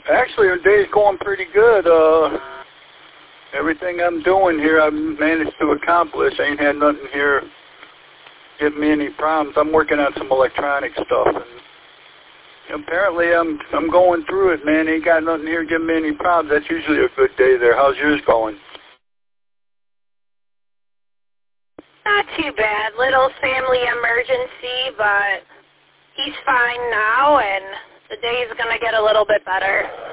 Actually, the day's going pretty good. Everything I'm doing here, I've managed to accomplish. I ain't had nothing here give me any problems. I'm working on some electronic stuff, and apparently I'm going through it, man. Ain't got nothing here giving me any problems. That's usually a good day there. How's yours going? Not too bad. Little family emergency, but he's fine now, and the day's going to get a little bit better.